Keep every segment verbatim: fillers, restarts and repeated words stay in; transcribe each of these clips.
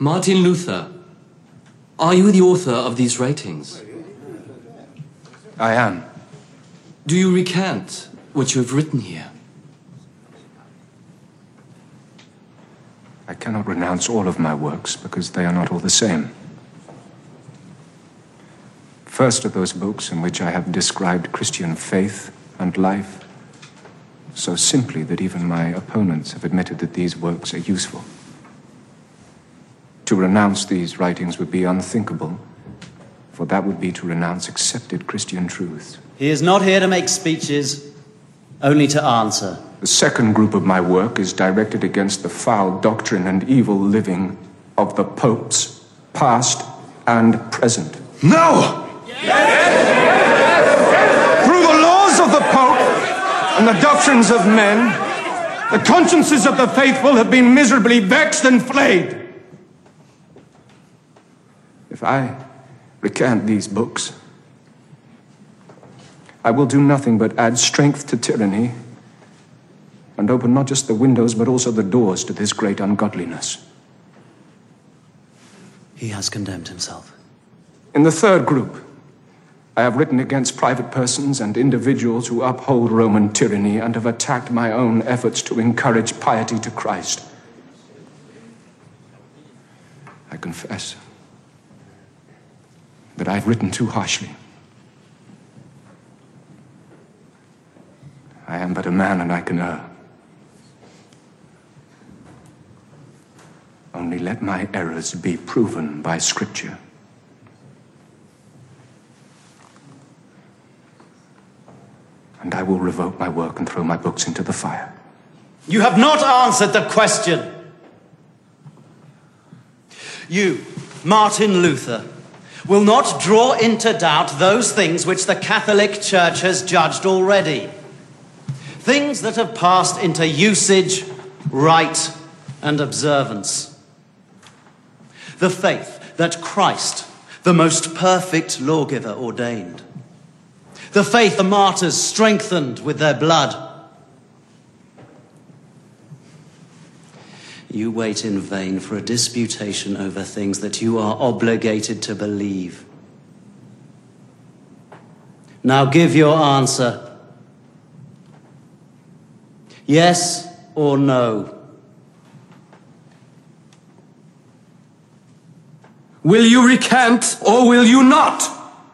Martin Luther, are you the author of these writings? I am. Do you recant what you have written here? I cannot renounce all of my works because they are not all the same. First are those books in which I have described Christian faith and life so simply that even my opponents have admitted that these works are useful. To renounce these writings would be unthinkable, for that would be to renounce accepted Christian truths. He is not here to make speeches, only to answer. The second group of my work is directed against the foul doctrine and evil living of the popes, past and present. No! Through the laws of the Pope and the doctrines of men, the consciences of the faithful have been miserably vexed and flayed. If I recant these books, I will do nothing but add strength to tyranny and open not just the windows but also the doors to this great ungodliness. He has condemned himself. In the third group, I have written against private persons and individuals who uphold Roman tyranny and have attacked my own efforts to encourage piety to Christ. I confess that I've written too harshly. I am but a man and I can err. Only let my errors be proven by Scripture. And I will revoke my work and throw my books into the fire. You have not answered the question. You, Martin Luther, will not draw into doubt those things which the Catholic Church has judged already. Things that have passed into usage, rite, and observance. The faith that Christ, the most perfect lawgiver, ordained. The faith the martyrs strengthened with their blood. You wait in vain for a disputation over things that you are obligated to believe. Now give your answer. Yes or no? Will you recant or will you not?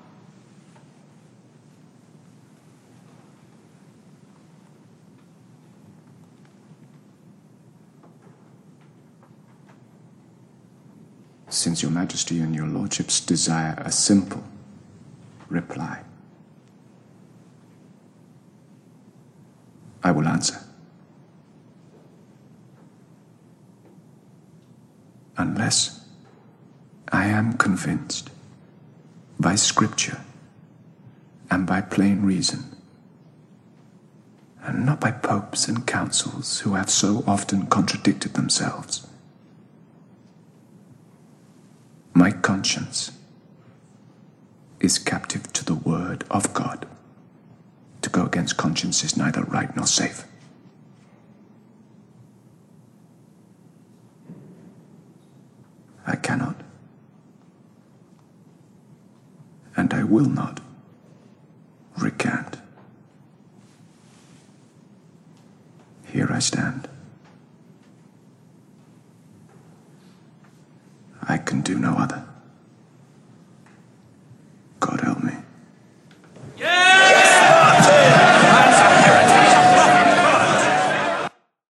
Since your Majesty and your Lordships desire a simple reply, I will answer. Unless I am convinced by Scripture and by plain reason, and not by popes and councils who have so often contradicted themselves, my conscience is captive to the word of God. To go against conscience is neither right nor safe. I cannot, and I will not, recant. Here I stand. I can do no other.